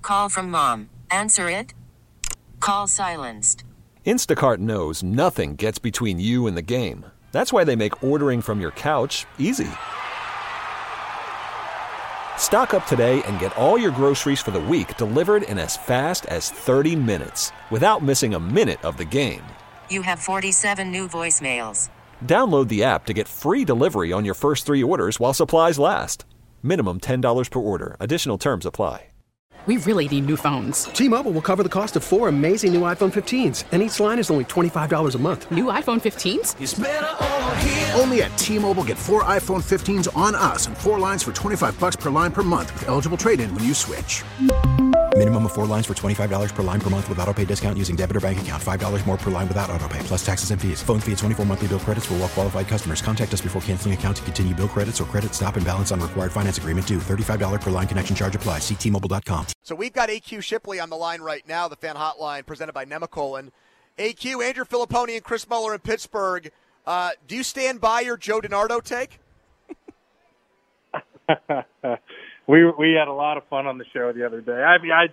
Call from mom. Answer it. Call silenced. Instacart knows nothing gets between you and the game. That's why they make ordering from your couch easy. Stock up today and get all your groceries for the week delivered in as fast as 30 minutes without missing a minute of the game. You have 47 new voicemails. Download the app to get free delivery on your first 3 orders while supplies last. Minimum $10 per order. Additional terms apply. We really need new phones. T-Mobile will cover the cost of 4 amazing new iPhone 15s, and each line is only $25 a month. New iPhone 15s? It's better over here. Only at T-Mobile, get 4 iPhone 15s on us and 4 lines for $25 per line per month with eligible trade-in when you switch. Minimum of 4 lines for $25 per line per month with autopay discount using debit or bank account. $5 more per line without autopay, plus taxes and fees. Phone fee at 24 monthly bill credits for well-qualified customers. Contact us before canceling account to continue bill credits or credit stop and balance on required finance agreement due. $35 per line connection charge applies. See T-Mobile.com. So we've got AQ Shipley on the line right now, the fan hotline presented by Nemacolin. AQ, Andrew Filipponi and Chris Muller in Pittsburgh. Do you stand by your Joe DiNardo take? We had a lot of fun on the show the other day. I mean, I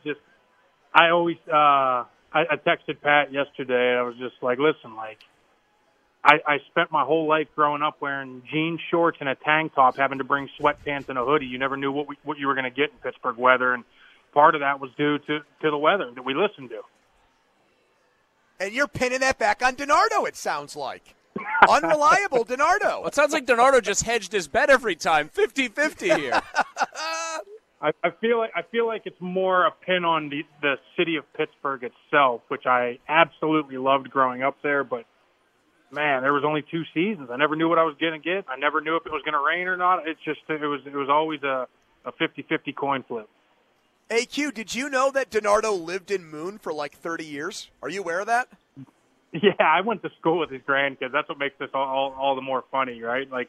texted Pat yesterday, and I was just like, listen, like, I spent my whole life growing up wearing jean shorts and a tank top, having to bring sweatpants and a hoodie. You never knew what you were going to get in Pittsburgh weather, and part of that was due to the weather that we listened to. And you're pinning that back on DiNardo, it sounds like. Unreliable DiNardo. Well, it sounds like DiNardo just hedged his bet every time, 50-50 here. I feel like it's more a pin on the city of Pittsburgh itself, which I absolutely loved growing up there. But man, there was only 2 seasons. I never knew what I was going to get. I never knew if it was going to rain or not. It was always a 50-50 coin flip. AQ, did you know that DiNardo lived in Moon for like 30 years? Are you aware of that? Yeah, I went to school with his grandkids. That's what makes this all the more funny, right? Like,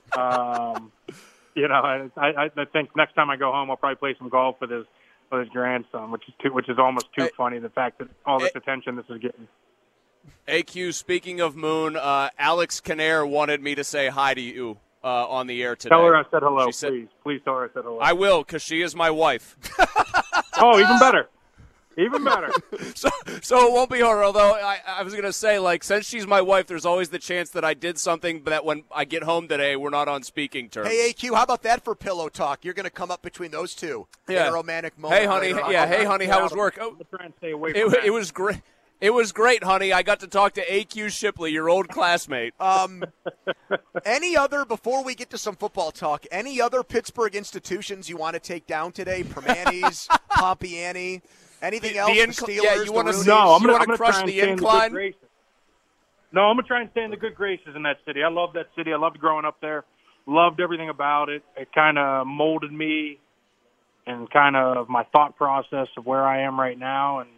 you know, I think next time I go home, I'll probably play some golf with his grandson, which is almost too funny. The fact that all this attention this is getting. AQ, speaking of Moon, Alex Kinnair wanted me to say hi to you on the air today. Tell her I said hello, please tell her I said hello. I will, because she is my wife. Oh, even better. Even better. So it won't be her, although I was going to say, like, since she's my wife, there's always the chance that I did something that when I get home today, we're not on speaking terms. Hey, AQ, how about that for pillow talk? You're going to come up between those two. Yeah. In a romantic moment. Hey, honey. Hey, honey, how was work? I'm trying to stay away from it was great. It was great, honey. I got to talk to AQ Shipley, your old classmate. Before we get to some football talk, any other Pittsburgh institutions you want to take down today? Permanis, Pompiani, anything else? The Steelers, yeah, you want to? No, I'm going to crush the incline. No, I'm going to try and stay in the good graces in that city. I love that city. I loved growing up there. Loved everything about it. It kind of molded me and kind of my thought process of where I am right now. And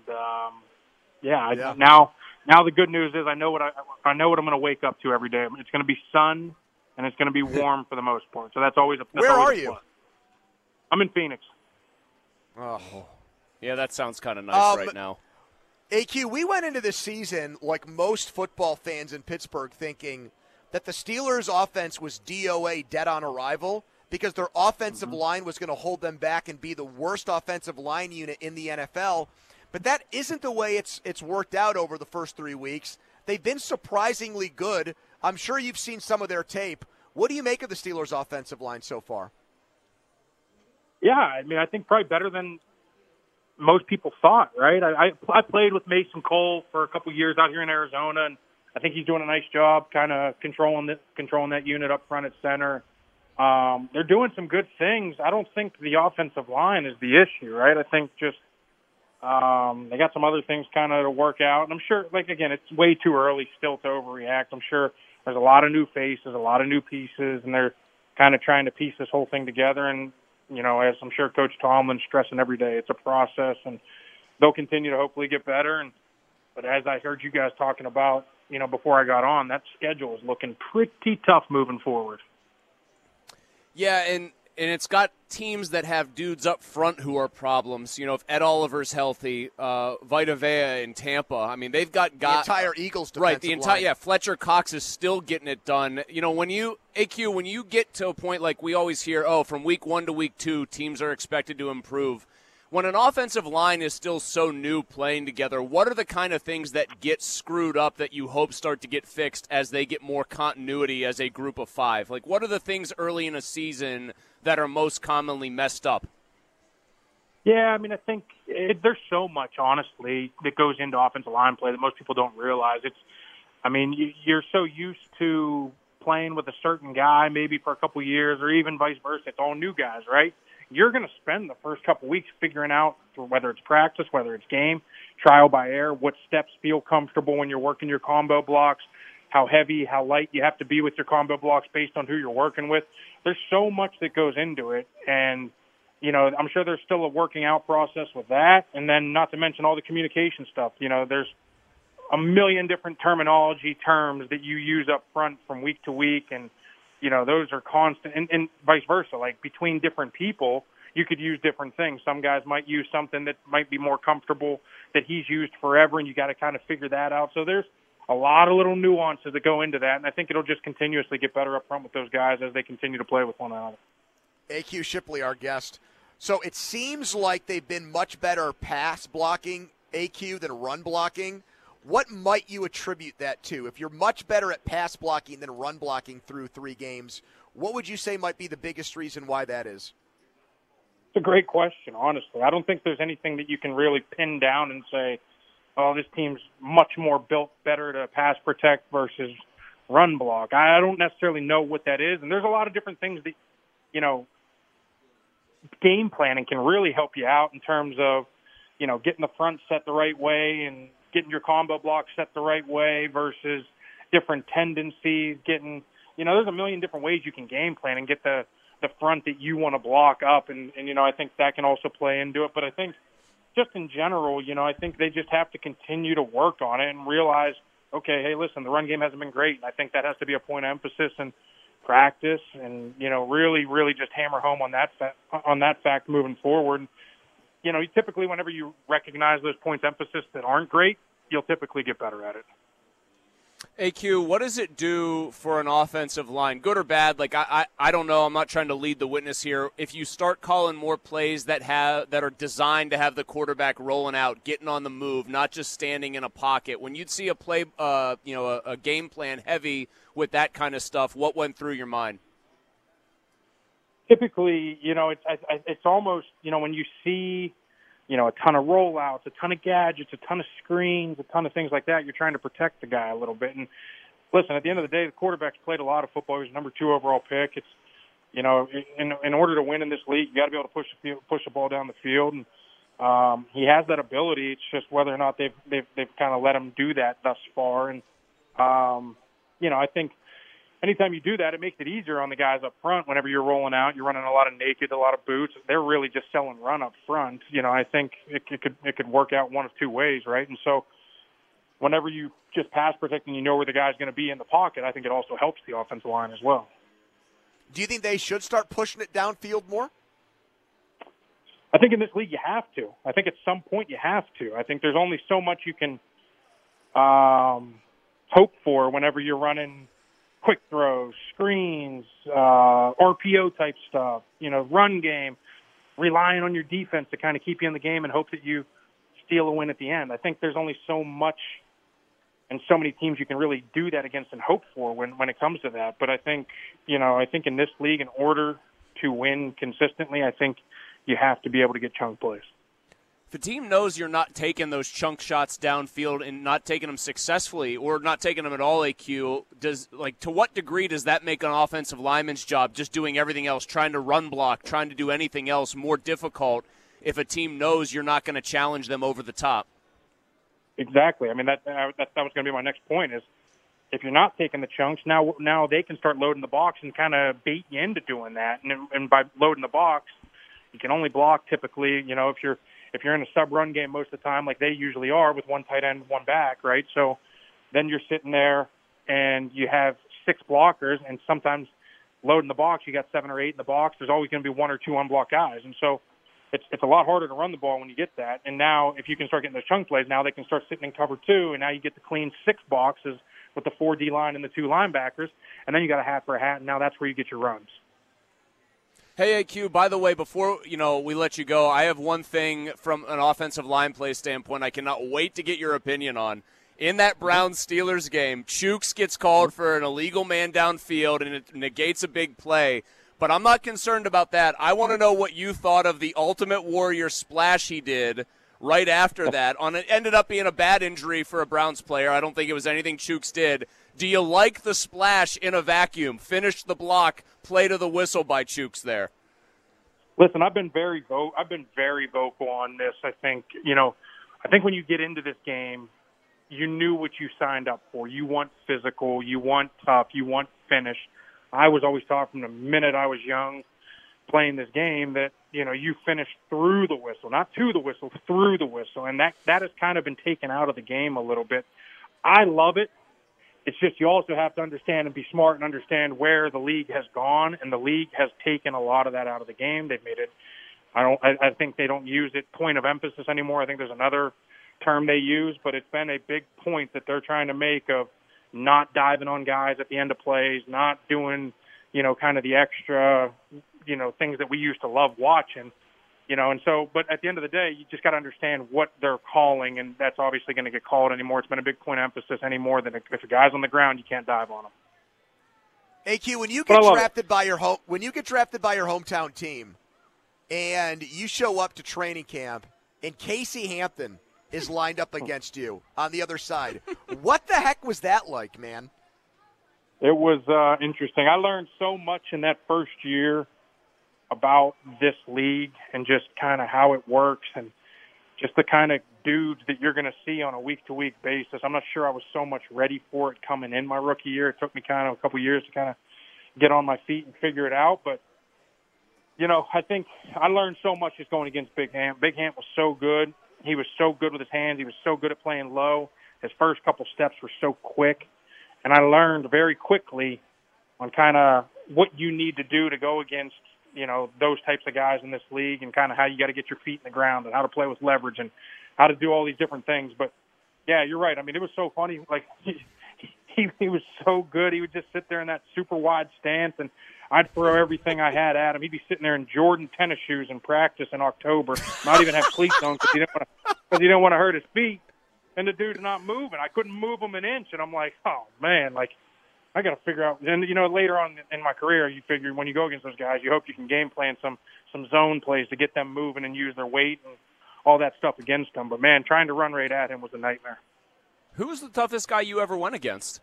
now the good news is I know what I'm going to wake up to every day. It's going to be sun and it's going to be warm for the most part. So that's always Where are you? I'm in Phoenix. Oh, yeah, that sounds kind of nice right now. AQ, we went into this season like most football fans in Pittsburgh thinking that the Steelers' offense was DOA, dead on arrival, because their offensive line was going to hold them back and be the worst offensive line unit in the NFL. But that isn't the way it's worked out over the first 3 weeks. They've been surprisingly good. I'm sure you've seen some of their tape. What do you make of the Steelers' offensive line so far? Yeah, I mean, I think probably better than most people thought, right? I played with Mason Cole for a couple years out here in Arizona, and I think he's doing a nice job kind of controlling that unit up front at center. They're doing some good things. I don't think the offensive line is the issue, right? I think just they got some other things kind of to work out. And I'm sure, like, again, it's way too early still to overreact. I'm sure there's a lot of new faces, a lot of new pieces, and they're kind of trying to piece this whole thing together. And, you know, as I'm sure Coach Tomlin's stressing every day, it's a process, and they'll continue to hopefully get better. But as I heard you guys talking about, you know, before I got on, that schedule is looking pretty tough moving forward. Yeah, and it's got teams that have dudes up front who are problems. You know, if Ed Oliver's healthy, Vita Vea in Tampa. I mean, they've got the entire Eagles defensive line. Yeah, Fletcher Cox is still getting it done. You know, when you get to a point like we always hear, from week 1 to week 2, teams are expected to improve. When an offensive line is still so new playing together, what are the kind of things that get screwed up that you hope start to get fixed as they get more continuity as a group of five? Like, what are the things early in a season that are most commonly messed up? Yeah, I mean, I think there's so much, honestly, that goes into offensive line play that most people don't realize. You're so used to playing with a certain guy maybe for a couple of years or even vice versa. It's all new guys, right? You're going to spend the first couple of weeks figuring out whether it's practice, whether it's game, trial by error, what steps feel comfortable when you're working your combo blocks, how heavy, how light you have to be with your combo blocks based on who you're working with. There's so much that goes into it, and I'm sure there's still a working out process with that, and then not to mention all the communication stuff. There's a million different terminology terms that you use up front from week to week, and those are constant, and vice versa. Like between different people, you could use different things. Some guys might use something that might be more comfortable that he's used forever, and you got to kind of figure that out. So there's a lot of little nuances that go into that, and I think it'll just continuously get better up front with those guys as they continue to play with one another. A.Q. Shipley, our guest. So it seems like they've been much better pass blocking, A.Q., than run blocking. What might you attribute that to? If you're much better at pass blocking than run blocking through 3 games, what would you say might be the biggest reason why that is? It's a great question, honestly. I don't think there's anything that you can really pin down and say, oh, this team's much more built better to pass protect versus run block. I don't necessarily know what that is, and there's a lot of different things that, game planning can really help you out in terms of, getting the front set the right way and getting your combo block set the right way versus different tendencies, there's a million different ways you can game plan and get the front that you want to block up. And I think that can also play into it. But I think just in general, I think they just have to continue to work on it and realize, okay, hey, listen, the run game hasn't been great. And I think that has to be a point of emphasis and practice and, really, really just hammer home on that fact moving forward. Typically whenever you recognize those points of emphasis that aren't great, you'll typically get better at it. AQ, what does it do for an offensive line, good or bad? Like, I don't know. I'm not trying to lead the witness here. If you start calling more plays that are designed to have the quarterback rolling out, getting on the move, not just standing in a pocket, when you'd see a play, a game plan heavy with that kind of stuff, what went through your mind? Typically, it's almost, when you see, a ton of rollouts, a ton of gadgets, a ton of screens, a ton of things like that, you're trying to protect the guy a little bit. And listen, at the end of the day, the quarterback's played a lot of football. He's number 2 overall pick. It's, in order to win in this league, you got to be able to push the ball down the field. And he has that ability. It's just whether or not they've kind of let him do that thus far. And I think anytime you do that, it makes it easier on the guys up front. Whenever you're rolling out, you're running a lot of naked, a lot of boots. They're really just selling run up front. I think it could work out one of 2 ways, right? And so whenever you just pass protect and you know where the guy's going to be in the pocket, I think it also helps the offensive line as well. Do you think they should start pushing it downfield more? I think in this league you have to. I think at some point you have to. I think there's only so much you can hope for whenever you're running quick throws, screens, RPO type stuff, run game, relying on your defense to kind of keep you in the game and hope that you steal a win at the end. I think there's only so much and so many teams you can really do that against and hope for when it comes to that. But I think in this league, in order to win consistently, I think you have to be able to get chunk plays. If a team knows you're not taking those chunk shots downfield and not taking them successfully or not taking them at all, AQ, to what degree does that make an offensive lineman's job, just doing everything else, trying to run block, trying to do anything else, more difficult if a team knows you're not going to challenge them over the top? Exactly. I mean, that was going to be my next point is if you're not taking the chunks, now they can start loading the box and kind of bait you into doing that. And by loading the box, you can only block typically, if you're in a sub-run game most of the time, like they usually are with 1 tight end, 1 back, right? So then you're sitting there and you have 6 blockers, and sometimes loading the box, you got 7 or 8 in the box. There's always going to be 1 or 2 unblocked guys. And so it's a lot harder to run the ball when you get that. And now if you can start getting those chunk plays, now they can start sitting in cover 2, and now you get the clean 6 boxes with the 4 D line and the 2 linebackers, and then you got a hat for a hat, and now that's where you get your runs. Hey, AQ, by the way, before we let you go, I have one thing from an offensive line play standpoint I cannot wait to get your opinion on. In that Browns-Steelers game, Chooks gets called for an illegal man downfield, and it negates a big play. But I'm not concerned about that. I want to know what you thought of the Ultimate Warrior splash he did right after that. It ended up being a bad injury for a Browns player. I don't think it was anything Chooks did. Do you like the splash in a vacuum? Finish the block, play to the whistle by Chooks there. Listen, I've been very vocal on this. I think when you get into this game, you knew what you signed up for. You want physical, you want tough, you want finish. I was always taught from the minute I was young playing this game that, you finish through the whistle, not to the whistle, through the whistle. And that has kind of been taken out of the game a little bit. I love it. It's just you also have to understand and be smart and understand where the league has gone, and the league has taken a lot of that out of the game. They've made it I think they don't use it point of emphasis anymore. I think there's another term they use, but it's been a big point that they're trying to make of not diving on guys at the end of plays, not doing, kind of the extra, things that we used to love watching, and so, but at the end of the day, you just got to understand what they're calling, and that's obviously going to get called anymore. It's been a big point of emphasis anymore than if a guy's on the ground, you can't dive on him. AQ, when you get drafted by your hometown team and you show up to training camp and Casey Hampton is lined up against you on the other side, what the heck was that like, man? It was interesting. I learned so much in that first year about this league and just kind of how it works and just the kind of dudes that you're going to see on a week-to-week basis. I'm not sure I was so much ready for it coming in my rookie year. It took me kind of a couple years to kind of get on my feet and figure it out. But, I think I learned so much just going against Big Hamp. Big Hamp was so good. He was so good with his hands. He was so good at playing low. His first couple steps were so quick. And I learned very quickly on kind of what you need to do to go against, those types of guys in this league and kind of how you got to get your feet in the ground and how to play with leverage and how to do all these different things. But, yeah, you're right. I mean, it was so funny. Like, he was so good. He would just sit there in that super wide stance, and I'd throw everything I had at him. He'd be sitting there in Jordan tennis shoes in practice in October, not even have cleats on because he didn't want to hurt his feet. And the dude's not moving. I couldn't move him an inch, and I'm like, oh, man, I got to figure out. And, later on in my career, you figure when you go against those guys, you hope you can game plan some zone plays to get them moving and use their weight and all that stuff against them. But, man, trying to run right at him was a nightmare. Who was the toughest guy you ever went against?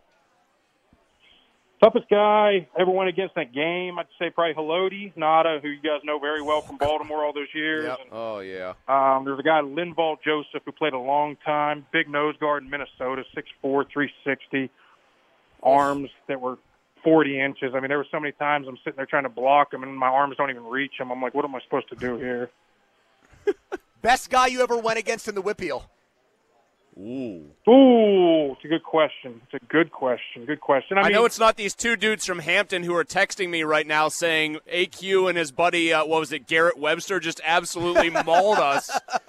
Toughest guy I ever went against in that game, I'd say probably Haloti Nada, who you guys know very well from Baltimore all those years. Yep. Oh, yeah. There's a guy, Linval Joseph, who played a long time, big nose guard in Minnesota, 6'4", 360, arms that were 40 inches. I mean, there were so many times I'm sitting there trying to block him, and my arms don't even reach him. I'm like, what am I supposed to do here? Best guy you ever went against in the Whippeal? Ooh, it's a good question. Good question. I know it's not these two dudes from Hampton who are texting me right now saying AQ and his buddy, Garrett Webster, just absolutely mauled us.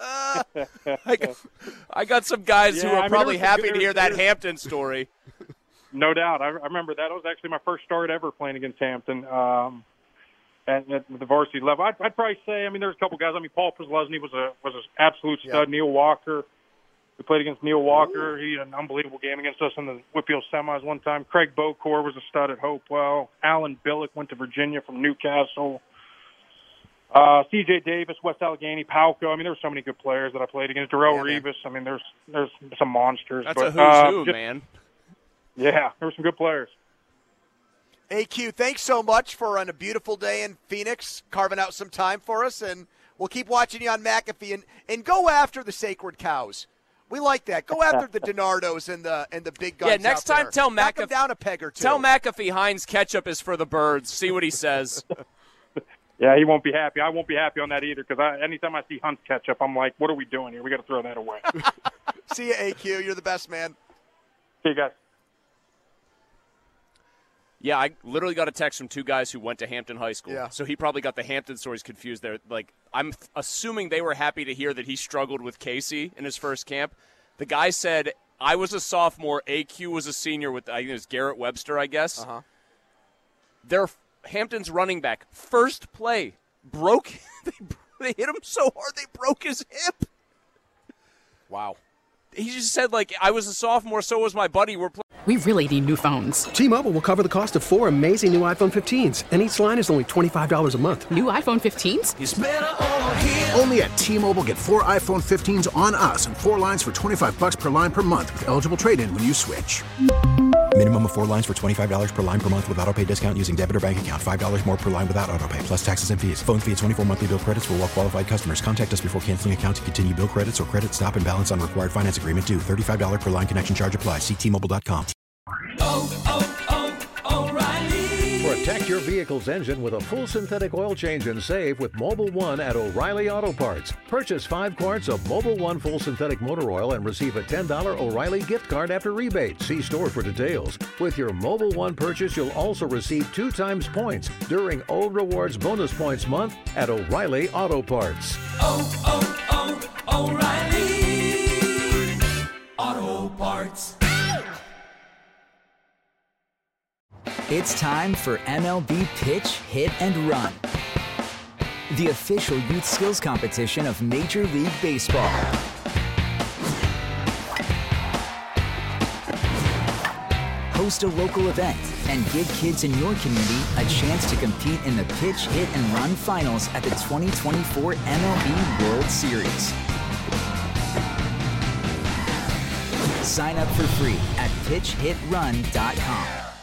I got some guys who are probably happy to hear that Hampton story. No doubt. I remember that. It was actually my first start ever playing against Hampton at the varsity level. I'd probably say, there's a couple guys. Paul Przlesny was an absolute stud. Yep. Neil Walker. We played against Neil Walker. He had an unbelievable game against us in the Whippeal semis one time. Craig Bocor was a stud at Hopewell. Alan Billick went to Virginia from Newcastle. C.J. Davis, West Allegheny, Palco. There were so many good players that I played against. Darrell Revis. There's some monsters. That's a who's who, man. Yeah, there were some good players. AQ, thanks so much for on a beautiful day in Phoenix, carving out some time for us, and we'll keep watching you on McAfee and go after the sacred cows. We like that. Go after the DiNardos and the big guns. Yeah, next time tell Knock them down a peg or two. Tell McAfee Heinz ketchup is for the birds. See what he says. Yeah, he won't be happy. I won't be happy on that either because anytime I see Hunt's ketchup, I'm like, what are we doing here? We got to throw that away. See you, AQ. You're the best, man. See you guys. Yeah, I literally got a text from two guys who went to Hampton High School. Yeah. So he probably got the Hampton stories confused there. I'm assuming they were happy to hear that he struggled with Casey in his first camp. The guy said, I was a sophomore, AQ was a senior with, I think it was Garrett Webster, I guess. Uh-huh. Hampton's running back, first play, broke. They hit him so hard they broke his hip. Wow. He just said, like, I was a sophomore, so was my buddy. We really need new phones. T-Mobile will cover the cost of 4 amazing new iPhone 15s, and each line is only $25 a month. New iPhone 15s? It's better over here. Only at T-Mobile, get 4 iPhone 15s on us and 4 lines for $25 per line per month with eligible trade-in when you switch. Minimum of 4 lines for $25 per line per month with autopay discount using debit or bank account. $5 more per line without autopay, plus taxes and fees. Phone fee at 24 monthly bill credits for well-qualified customers. Contact us before canceling account to continue bill credits or credit stop and balance on required finance agreement due. $35 per line connection charge applies. See T-Mobile.com. O'Reilly. Protect your vehicle's engine with a full synthetic oil change and save with Mobil 1 at O'Reilly Auto Parts. Purchase 5 quarts of Mobil 1 full synthetic motor oil and receive a $10 O'Reilly gift card after rebate. See store for details. With your Mobil 1 purchase, you'll also receive 2 times points during O Rewards Bonus Points Month at O'Reilly Auto Parts. O'Reilly Auto Parts. It's time for MLB Pitch, Hit, and Run, the official youth skills competition of Major League Baseball. Host a local event and give kids in your community a chance to compete in the Pitch, Hit, and Run finals at the 2024 MLB World Series. Sign up for free at pitchhitrun.com.